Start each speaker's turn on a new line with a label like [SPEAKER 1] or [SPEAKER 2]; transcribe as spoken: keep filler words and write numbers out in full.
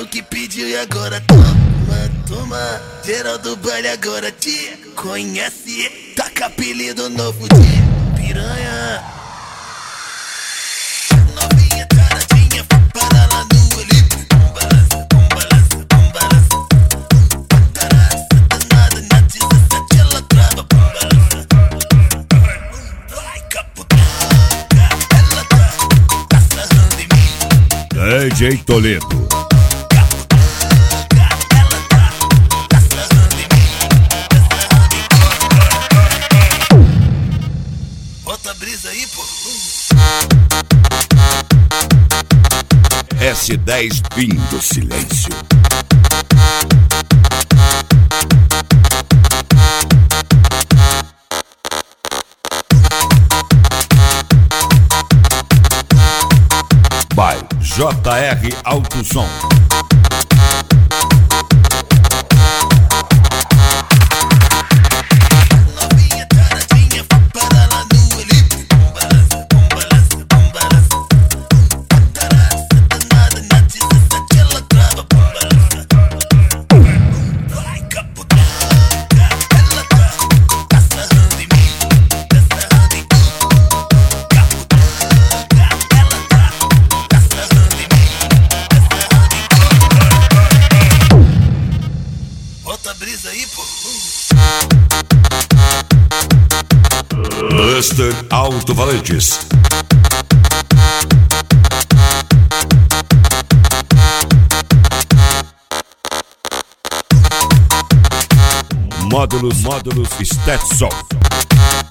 [SPEAKER 1] falou que pediu e agora toma, toma. Geral do baile agora te conhece. Taca apelido novo de piranha. Novinha taradinha, para lá no Olímpio. Com balança, com balança, com balança. Tarada, danada, na dezessete ela trava. Com balança. Vai capotar, ela tá, tá sarrando em mim.
[SPEAKER 2] D J Toledo.
[SPEAKER 1] Bota brisa aí, pô.
[SPEAKER 2] S dez Vim do Silêncio. By J R Alto Som.
[SPEAKER 1] Novinha taradinha, para lá no Olímpio. Com balança, com balança, com balança. Tarada, danada, na dezessete ela trava. Com balança. Vai capotar, ela tá, tá sarrando em mim, tá sarrando em tudo. Capotar, ela tá, tá sarrando em mim, tá sarrando em tudo. Bota a brisa aí, pô.
[SPEAKER 2] Buster Alto Valentis. Módulos, módulos Stetson.